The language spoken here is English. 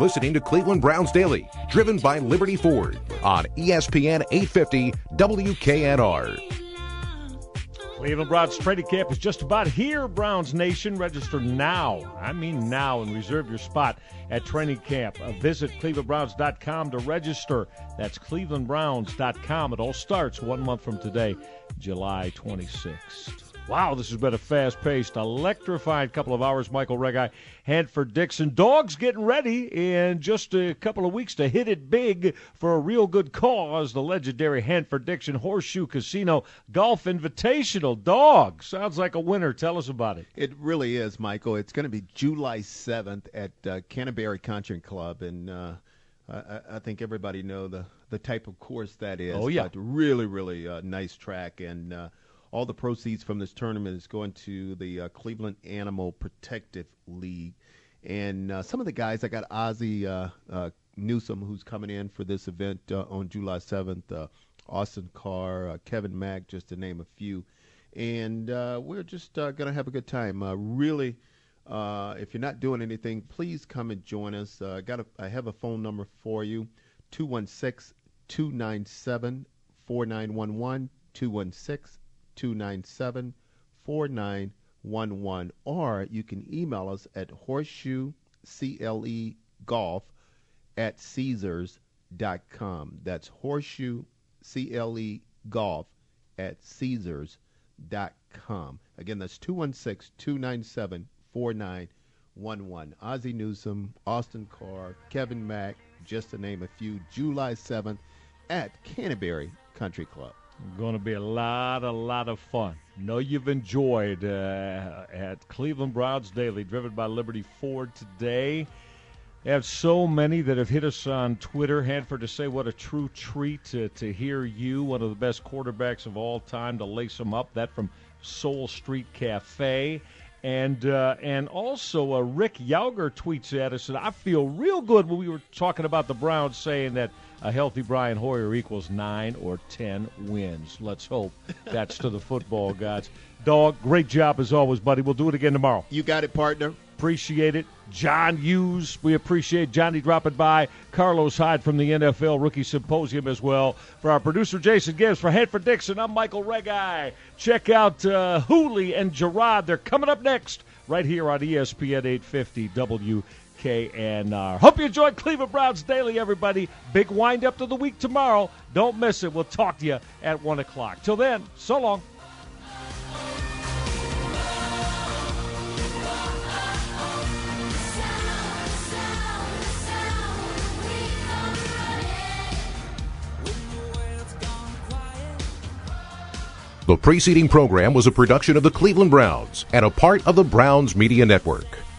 listening to Cleveland Browns Daily, driven by Liberty Ford on ESPN 850 WKNR. Cleveland Browns training camp is just about here, Browns Nation. Register now. I mean now, and reserve your spot at training camp. Visit clevelandbrowns.com to register. That's clevelandbrowns.com. It all starts 1 month from today, July 26th. Wow, this has been a fast-paced, electrified couple of hours. Michael Regai, Hanford Dixon. Dogs getting ready in just a couple of weeks to hit it big for a real good cause. The legendary Hanford Dixon Horseshoe Casino Golf Invitational. Dog, sounds like a winner. Tell us about it. It really is, Michael. It's going to be July 7th at Canterbury Country Club, and I think everybody know the type of course that is. Oh, yeah. But really, really nice track, and all the proceeds from this tournament is going to the Cleveland Animal Protective League. And some of the guys, I got Ozzie Newsome, who's coming in for this event on July 7th, Austin Carr, Kevin Mack, just to name a few. And we're just going to have a good time. Really, if you're not doing anything, please come and join us. I have a phone number for you, 216-297-4911, 216-297-4911, or you can email us at horseshoeclegolf@caesars.com. That's horseshoeclegolf@caesars.com. Again, that's 216-297-4911. Ozzie Newsome, Austin Carr, Kevin Mack, just to name a few, July 7th at Canterbury Country Club. Going to be a lot of fun. Know you've enjoyed at Cleveland Browns Daily, driven by Liberty Ford today. They have so many that have hit us on Twitter. Hanford, to say what a true treat to hear you, one of the best quarterbacks of all time, to lace them up. That from Soul Street Cafe. And also Rick Yauger tweets at us, and I feel real good when we were talking about the Browns, saying that a healthy Brian Hoyer equals 9 or 10 wins. Let's hope that's to the football gods. Dog, great job as always, buddy. We'll do it again tomorrow. You got it, partner. Appreciate it. John Hughes, we appreciate Johnny dropping by. Carlos Hyde from the NFL Rookie Symposium as well. For our producer, Jason Gibbs, for Hanford Dixon, I'm Michael Regai. Check out Hooley and Gerard. They're coming up next right here on ESPN 850 WKNR. Hope you enjoyed Cleveland Browns Daily, everybody. Big wind-up to the week tomorrow. Don't miss it. We'll talk to you at 1 o'clock. Till then, so long. The preceding program was a production of the Cleveland Browns and a part of the Browns Media Network.